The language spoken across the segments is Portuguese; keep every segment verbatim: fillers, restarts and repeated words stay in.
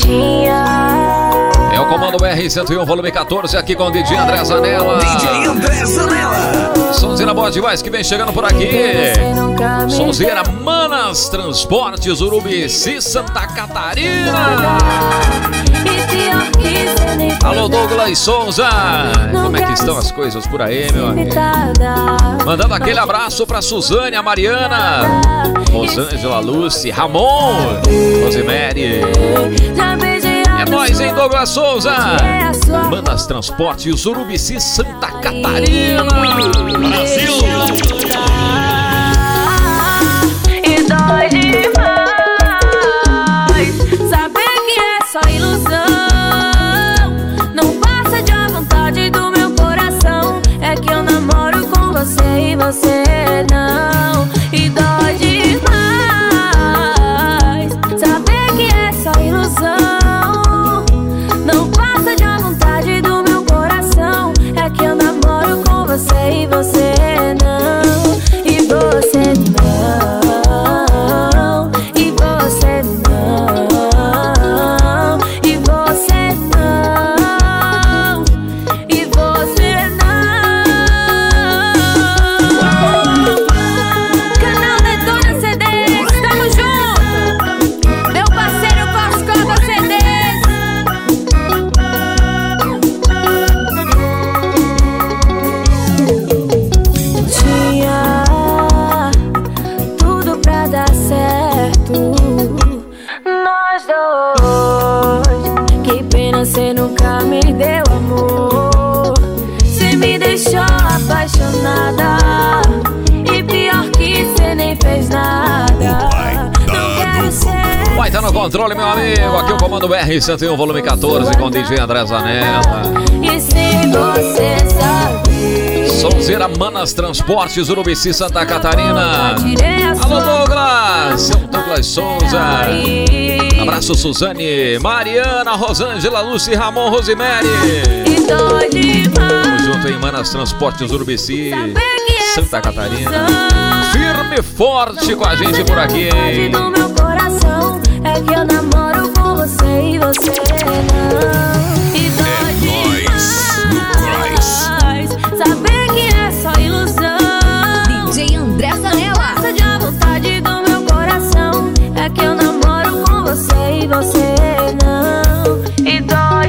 É o comando B R cento e um, volume catorze, aqui com o D J André Zanella. D J André Zanella. Sonzeira boa demais que vem chegando por aqui. Sonzeira Manas Transportes, Urubici, Santa Catarina. Alô, Douglas Souza. Como é que estão as coisas por aí, meu amigo? Mandando aquele abraço pra Suzane, a Mariana, Rosângela, Lucy, Ramon, Rosemary. É nóis, hein, Douglas Souza? Manas Transportes, Urubici, Santa Catarina. Brasil! E dói demais saber que é só ilusão. Não passa de a vontade do meu coração. É que eu namoro com você e você não. E dói demais saber que é só ilusão. Não passa de a vontade do meu coração. É que eu namoro com você e você não. E você não. E você não. E você não. E você não. Canal Detona C Ds, tamo junto. Meu parceiro Coscoba C Ds. Tinha tudo pra dar certo, nós dois. Que pena cê nunca me deu amor. Cê me deixou apaixonada. E pior que cê nem fez nada. Não quero ser. Vai tá no controle, meu amigo. Aqui o comando B R cento e um, volume catorze, com o D J André Zanella. E sem você saber. Sonzeira Manas Transportes, Urubici, Santa Catarina. Alô, Douglas! Seu Douglas Souza. Abraço, Suzane, Mariana, Rosângela, Lucy, Ramon, Rosemary. E dói demais. Tamo junto em Manas Transportes, Urubici, Santa Catarina. Firme e forte com a gente por aqui, hein? Do meu coração é que eu namoro com você e você não. E dói demais saber que é só ilusão. D J André Zanella. Passa de a vontade do meu coração é que eu namoro com você e você não. E dói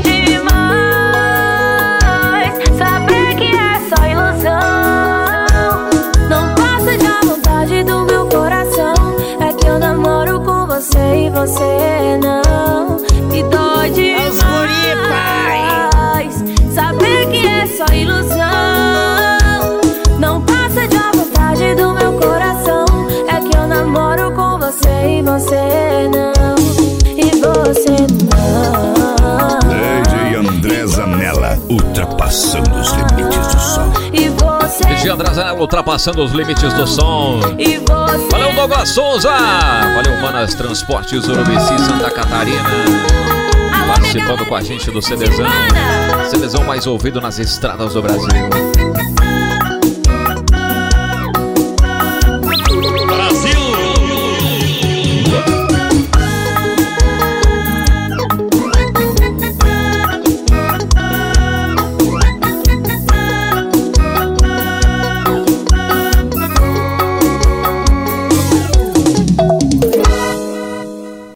demais saber que é só ilusão. Não passa de a vontade do meu coração é que eu namoro com você e você não. E dói demais saber que é só ilusão. Não passa de a vontade do meu coração é que eu namoro com você e você não. E você não. D J André Zanella, ultrapassando os limites do som. E você D J André Zanella, ultrapassando os limites do som. E você Valeu, Douglas Souza. Valeu, Manas Transportes, Urubici, Santa Catarina. Participando com a gente do CDzão. CDzão mais ouvido nas estradas do Brasil.